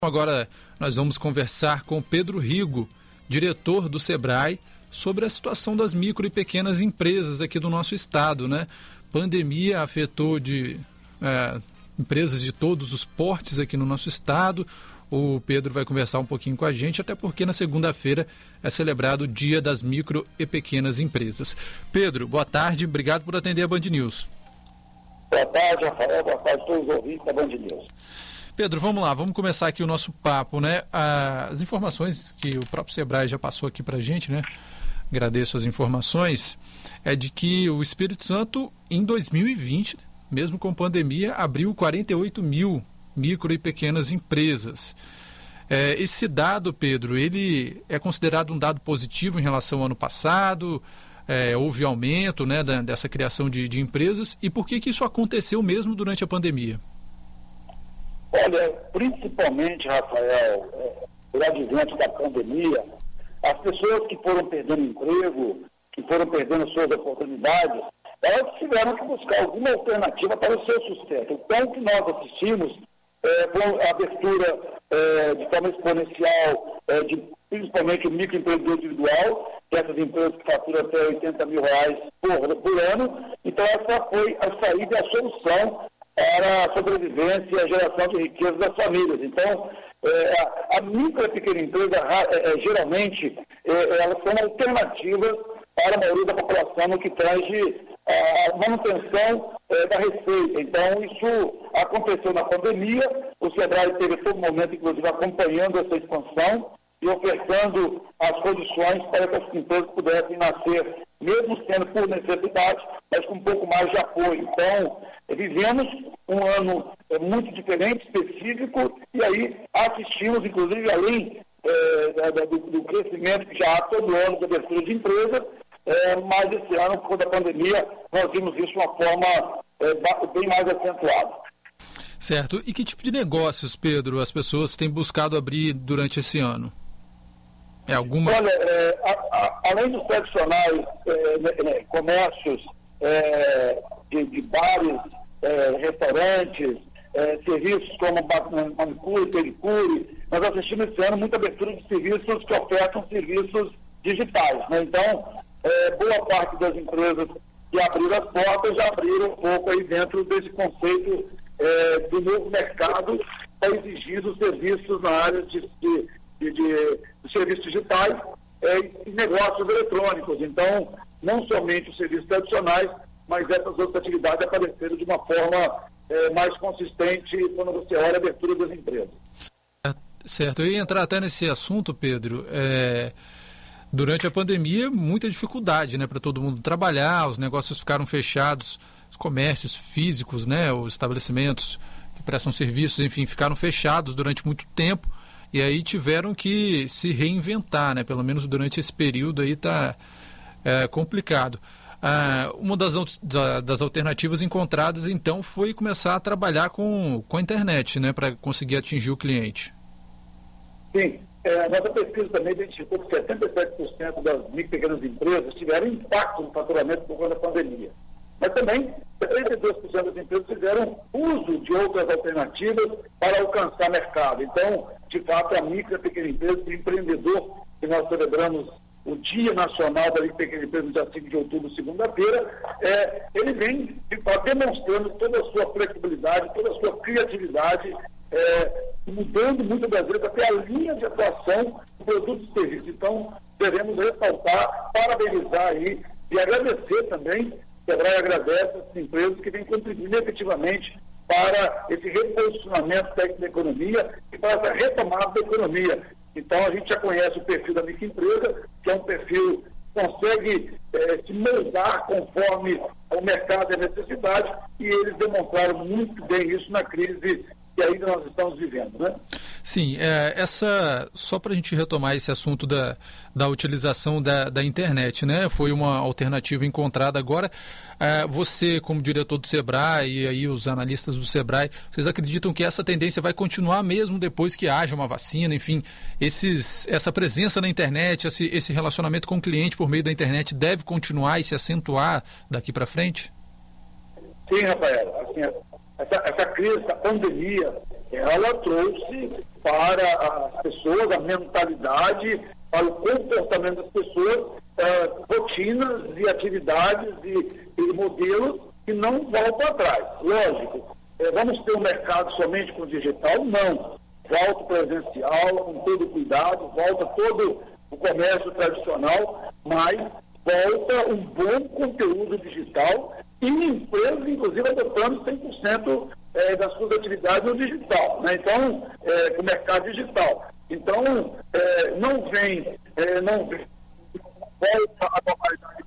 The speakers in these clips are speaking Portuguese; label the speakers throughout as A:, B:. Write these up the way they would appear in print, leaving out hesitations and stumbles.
A: Agora nós vamos conversar com Pedro Rigo, diretor do Sebrae, sobre a situação das micro e pequenas empresas aqui do nosso estado, né? Pandemia afetou empresas de todos os portes aqui no nosso estado. O Pedro vai conversar um pouquinho com a gente, até porque na segunda-feira é celebrado o Dia das Micro e Pequenas Empresas. Pedro, boa tarde, obrigado por atender a Band News.
B: Boa tarde, Rafael, boa tarde a todos os ouvintes da Band News.
A: Pedro, vamos lá, vamos começar aqui o nosso papo, né? As informações que o próprio Sebrae já passou aqui pra gente, né? Agradeço as informações, é de que o Espírito Santo, em 2020, mesmo com pandemia, abriu 48 mil micro e pequenas empresas. Esse dado, Pedro, ele é considerado um dado positivo em relação ao ano passado? Houve aumento, né, dessa criação de empresas, e por que isso aconteceu mesmo durante a pandemia?
B: Olha, principalmente, Rafael, por advento da pandemia, as pessoas que foram perdendo emprego, que foram perdendo suas oportunidades, elas tiveram que buscar alguma alternativa para o seu sustento. Então, o que nós assistimos foi a abertura de forma exponencial, principalmente o microempreendedor individual, que essas empresas que faturam até R$80 mil por ano. Então, essa foi a saída e a solução para a sobrevivência e a geração de riqueza das famílias. Então, a micro e pequena empresa, geralmente, elas são alternativas para a maioria da população no que tange a manutenção da receita. Então, isso aconteceu na pandemia. O Sebrae teve todo momento, inclusive, acompanhando essa expansão e ofertando as condições para que as empresas pudessem nascer, mesmo sendo por necessidade, mas com um pouco mais de apoio. Então, vivemos um ano muito diferente, específico, e aí assistimos, inclusive, além do crescimento que já há todo ano de abertura de empresas, mas esse ano, por conta da pandemia, nós vimos isso de uma forma bem mais acentuada.
A: Certo. E que tipo de negócios, Pedro, as pessoas têm buscado abrir durante esse ano?
B: Olha, além dos tradicionais comércios de bares, restaurantes, serviços como manicure, pedicure, nós assistimos esse ano muita abertura de serviços que ofertam serviços digitais, né? Então, boa parte das empresas que abriram as portas já abriram um pouco aí dentro desse conceito do novo mercado para exigir os serviços na área de serviços digitais e negócios eletrônicos. Então, não somente os serviços tradicionais, mas essas outras atividades apareceram de uma forma mais consistente quando você olha a abertura das empresas.
A: Certo. Eu ia entrar até nesse assunto, Pedro. Durante a pandemia, muita dificuldade, né, para todo mundo trabalhar, os negócios ficaram fechados, os comércios físicos, né, os estabelecimentos que prestam serviços, enfim, ficaram fechados durante muito tempo. E aí tiveram que se reinventar, né? Pelo menos durante esse período aí está complicado. Uma das alternativas encontradas, então, foi começar a trabalhar com a internet, né? Para conseguir atingir o cliente.
B: Sim. Nossa pesquisa também identificou que 77% das micro e pequenas empresas tiveram impacto no faturamento por conta da pandemia. Mas também 72% das empresas fizeram uso de outras alternativas para alcançar mercado. Então, de fato, a micro e pequena empresa, o empreendedor, que nós celebramos o Dia Nacional da Micro e Pequena Empresa no dia 5 de outubro, segunda-feira, ele vem, de fato, demonstrando toda a sua flexibilidade, toda a sua criatividade, mudando muitas das vezes até a linha de atuação do produto e serviço. Então, devemos ressaltar, parabenizar aí e agradecer também. O Sebrae agradece essas empresas que vêm contribuindo efetivamente para esse reposicionamento da economia e para essa retomada da economia. Então, a gente já conhece o perfil da microempresa, que é um perfil que consegue se moldar conforme o mercado e a necessidade, e eles demonstraram muito bem isso na crise que ainda nós estamos vivendo, né?
A: Sim, só para a gente retomar esse assunto da utilização da internet, né? Foi uma alternativa encontrada agora. Você, como diretor do Sebrae, e aí os analistas do Sebrae, vocês acreditam que essa tendência vai continuar mesmo depois que haja uma vacina? Enfim, essa presença na internet, esse relacionamento com o cliente por meio da internet deve continuar e se acentuar daqui para frente?
B: Sim, Rafael. Assim, essa crise, essa pandemia, ela trouxe para as pessoas, a mentalidade, para o comportamento das pessoas, rotinas e atividades e modelos que não voltam atrás. Lógico, vamos ter um mercado somente com digital? Não. Volta o presencial, com todo cuidado, volta todo o comércio tradicional, mas volta um bom conteúdo digital e empresas, inclusive, adotando 100% das suas atividades no digital, né? Então, o mercado digital. Então, não vem volta a normalidade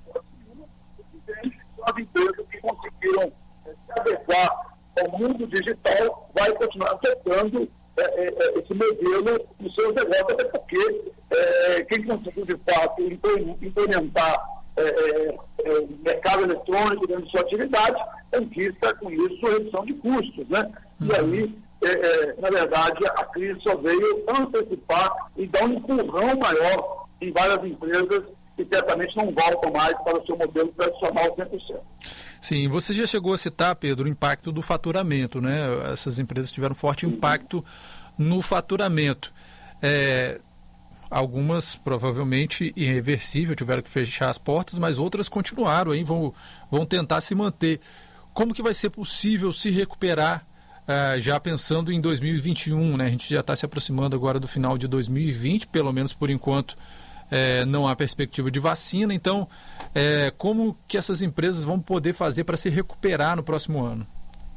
B: as empresas que conseguiram se adequar ao mundo digital vai continuar adotando esse modelo nos seus negócios, até porque quem conseguiu, de fato, implementar o mercado eletrônico dentro de sua atividade, conquista com isso redução de custos, né? E aí, na verdade, a crise só veio antecipar e dar um empurrão maior em várias empresas que certamente não voltam mais para o seu modelo tradicional 100%.
A: Sim, você já chegou a citar, Pedro, o impacto do faturamento, né? Essas empresas tiveram forte impacto no faturamento. Algumas, provavelmente, irreversível, tiveram que fechar as portas, mas outras continuaram, aí, vão tentar se manter. Como que vai ser possível se recuperar, já pensando em 2021, né? A gente já está se aproximando agora do final de 2020, pelo menos por enquanto não há perspectiva de vacina, então como que essas empresas vão poder fazer para se recuperar no próximo ano?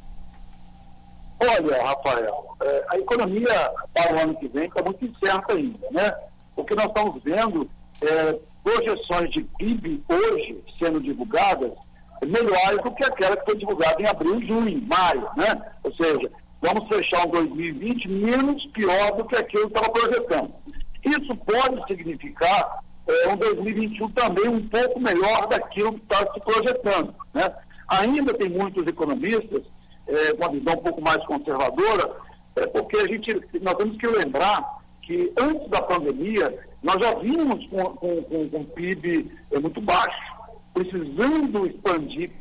B: Olha, Rafael, a economia para o ano que vem está muito incerta ainda, né? O que nós estamos vendo projeções de PIB hoje sendo divulgadas melhores do que aquela que foi divulgada em abril, junho, maio, né? Ou seja, vamos fechar um 2020 menos pior do que aquilo que estava projetando. Isso pode significar um 2021 também um pouco melhor daquilo que está se projetando, né? Ainda tem muitos economistas com uma visão um pouco mais conservadora, porque nós temos que lembrar que antes da pandemia nós já vínhamos com PIB muito baixo, precisando expandir.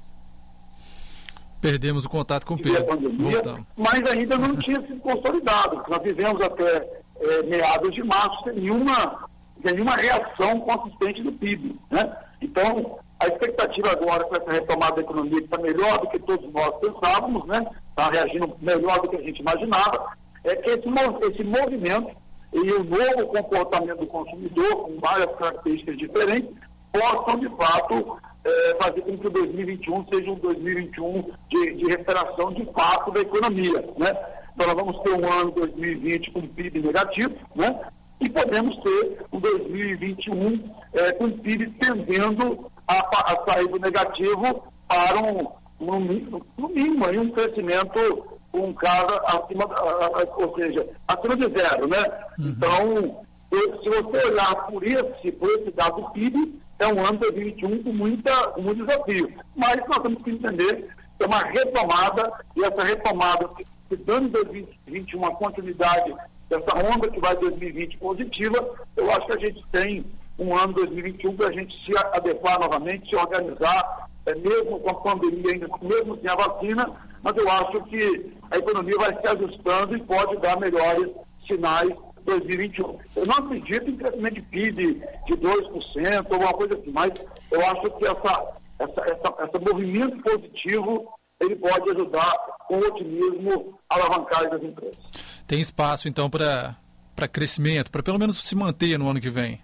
A: Perdemos o contato com o Pedro.
B: Pandemia, mas ainda não tinha sido consolidado. Nós vivemos até meados de março sem nenhuma reação consistente do PIB, né? Então, a expectativa agora com essa retomada da economia que está melhor do que todos nós pensávamos, né? Está reagindo melhor do que a gente imaginava, é que esse movimento e o novo comportamento do consumidor, com várias características diferentes, possam, de fato, fazer com que o 2021 seja um 2021 de recuperação de fato da economia, né? Então, nós vamos ter um ano 2020 com PIB negativo, né? E podemos ter um 2021 com PIB tendendo a sair do negativo para no mínimo aí um crescimento com casa acima, ou seja, acima de zero, né? Então, se você olhar por esse dado PIB, é um ano 2021 com muito desafio. Mas nós temos que entender que é uma retomada, e essa retomada, se dando em 2021 uma continuidade dessa onda que vai 2020 positiva, eu acho que a gente tem um ano 2021 para a gente se adequar novamente, se organizar, mesmo com a pandemia, ainda mesmo sem a vacina, mas eu acho que a economia vai se ajustando e pode dar melhores sinais em 2021. Eu não acredito em crescimento de PIB de 2%, alguma coisa assim, mas eu acho que esse movimento positivo ele pode ajudar com otimismo a alavancar as empresas.
A: Tem espaço, então, para crescimento, para pelo menos se manter no ano que vem?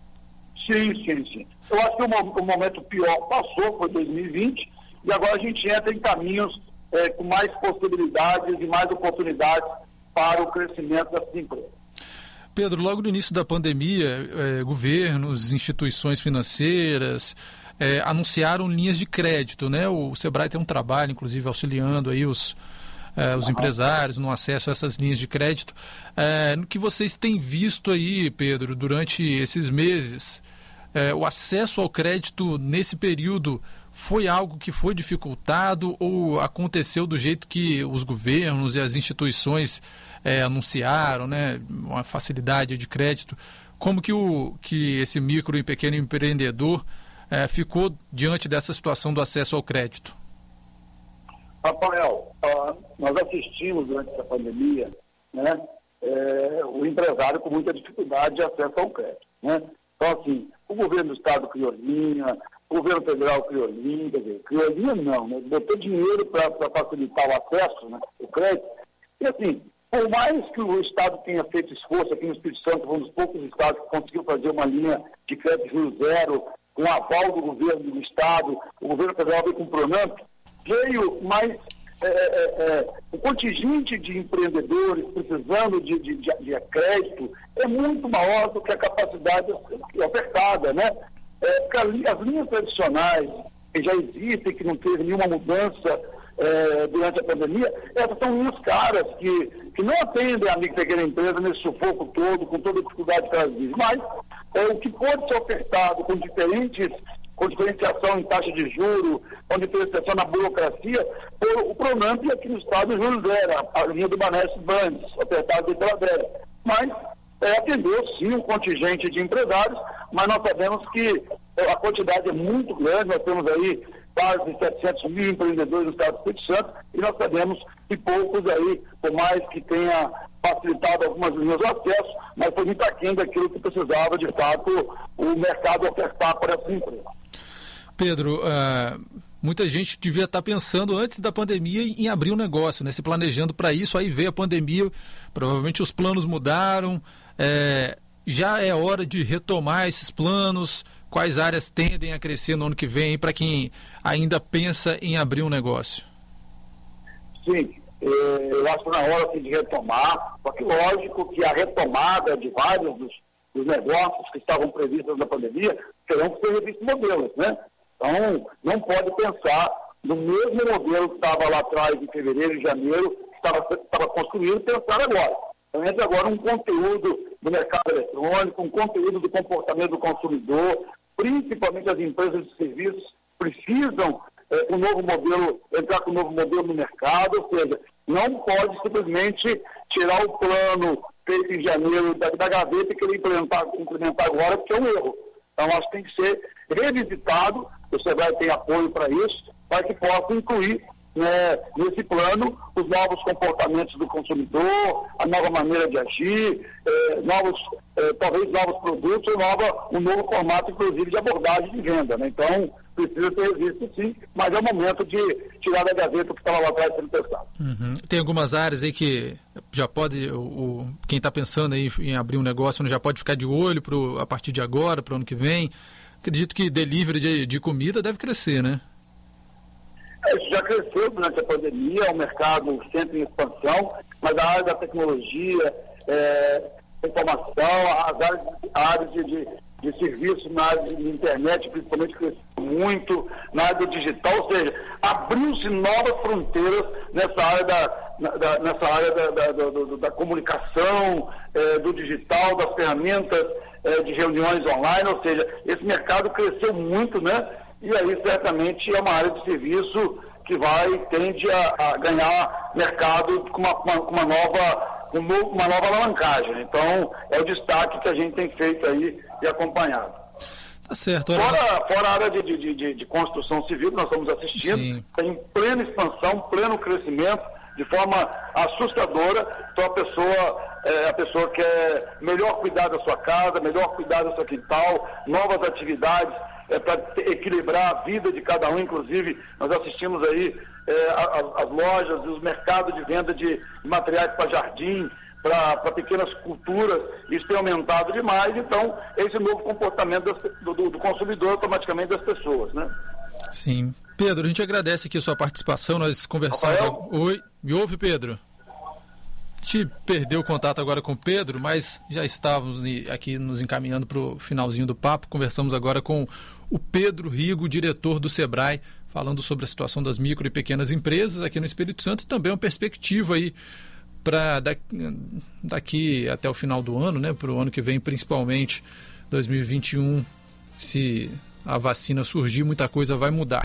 B: Sim. Eu acho que o momento pior passou, foi 2020, e agora a gente entra em caminhos com mais possibilidades e mais oportunidades para o crescimento dessas empresas.
A: Pedro, logo no início da pandemia, governos, instituições financeiras anunciaram linhas de crédito, né? O Sebrae tem um trabalho, inclusive, auxiliando aí os empresários no acesso a essas linhas de crédito. No que vocês têm visto aí, Pedro, durante esses meses, o acesso ao crédito nesse período foi algo que foi dificultado ou aconteceu do jeito que os governos e as instituições anunciaram, né? Uma facilidade de crédito? Como que esse micro e pequeno empreendedor ficou diante dessa situação do acesso ao crédito?
B: Rafael, nós assistimos durante essa pandemia, né, o empresário com muita dificuldade de acesso ao crédito, né? Então, assim, o governo do estado criou linha, o governo federal criou linha, quer dizer, criou linha não, né? Botou dinheiro para facilitar o acesso, né? O crédito. E assim, por mais que o estado tenha feito esforço, aqui no Espírito Santo foi um dos poucos estados que conseguiu fazer uma linha de crédito juro zero, com aval do governo do estado, o governo federal veio com o Pronamp, veio mais o contingente de empreendedores precisando de crédito é muito maior do que a capacidade ofertada, né? As linhas tradicionais que já existem, que não teve nenhuma mudança durante a pandemia, essas são linhas caras que não atendem a micro e pequena empresa nesse sufoco todo, com toda a dificuldade que elas vivem. Mas o que pode ser ofertado com diferenciação em taxa de juros, com diferenciação na burocracia, o Pronamp aqui no estado de Júlio Zera, a linha do Banestes Bandes, ofertada pela DRE. Mas atendeu sim um contingente de empresários, mas nós sabemos que a quantidade é muito grande, nós temos aí quase 700 mil empreendedores no estado do Espírito Santo, e nós sabemos que poucos aí, por mais que tenha facilitado algumas linhas de acesso, mas foi muito aquém daquilo que precisava, de fato, o mercado ofertar para essas empresas.
A: Pedro, muita gente devia estar pensando antes da pandemia em abrir um negócio, né? Se planejando para isso, aí veio a pandemia, provavelmente os planos mudaram, já é hora de retomar esses planos. Quais áreas tendem a crescer no ano que vem para quem ainda pensa em abrir um negócio?
B: Sim, eu acho que na hora assim, de retomar, só que lógico que a retomada de vários dos negócios que estavam previstos na pandemia terão que ser revistos modelos, né? Então, não pode pensar no mesmo modelo que estava lá atrás, em fevereiro e janeiro, que estava construído, pensar agora. Então, entra agora um conteúdo do mercado eletrônico, um conteúdo do comportamento do consumidor, principalmente as empresas de serviços precisam entrar com um novo modelo no mercado, ou seja, não pode simplesmente tirar o plano feito em janeiro da gaveta e querer implementar agora, porque é um erro. Então, acho que tem que ser revisitado, o SEBRAE tem apoio para isso, para que possa incluir nesse plano os novos comportamentos do consumidor, a nova maneira de agir, talvez novos produtos ou um novo formato, inclusive, de abordagem de venda, né? Então, precisa ser revisto sim, mas é o momento de tirar da gaveta o que estava lá atrás sendo testado.
A: Uhum. Tem algumas áreas aí que já pode, quem está pensando aí em abrir um negócio, já pode ficar de olho a partir de agora, para o ano que vem. Acredito que delivery de comida deve crescer, né?
B: Isso já cresceu durante a pandemia, é um mercado sempre em expansão, mas a área da tecnologia, informação, as áreas de serviço na área de internet, principalmente, cresceu muito, na área do digital, ou seja, abriu-se novas fronteiras nessa área da comunicação, do digital, das ferramentas de reuniões online, ou seja, esse mercado cresceu muito, né? E aí, certamente, é uma área de serviço que tende a ganhar mercado com uma nova alavancagem. Então, é o destaque que a gente tem feito aí e acompanhado.
A: Tá certo.
B: Fora a área de construção civil que nós estamos assistindo, está em plena expansão, pleno crescimento, de forma assustadora. Então, a pessoa quer melhor cuidar da sua casa, melhor cuidar do seu quintal, novas atividades, para equilibrar a vida de cada um. Inclusive, nós assistimos aí as lojas e os mercados de venda de materiais para jardim, para pequenas culturas, isso tem aumentado demais. Então, esse novo comportamento do consumidor, automaticamente das pessoas, né?
A: Sim. Pedro, a gente agradece aqui a sua participação, nós conversamos...
B: Rafael?
A: Oi, me ouve, Pedro? A gente perdeu o contato agora com o Pedro, mas já estávamos aqui nos encaminhando para o finalzinho do papo. Conversamos agora com o Pedro Rigo, diretor do SEBRAE, falando sobre a situação das micro e pequenas empresas aqui no Espírito Santo e também uma perspectiva aí para daqui até o final do ano, né, para o ano que vem, principalmente 2021, se a vacina surgir, muita coisa vai mudar.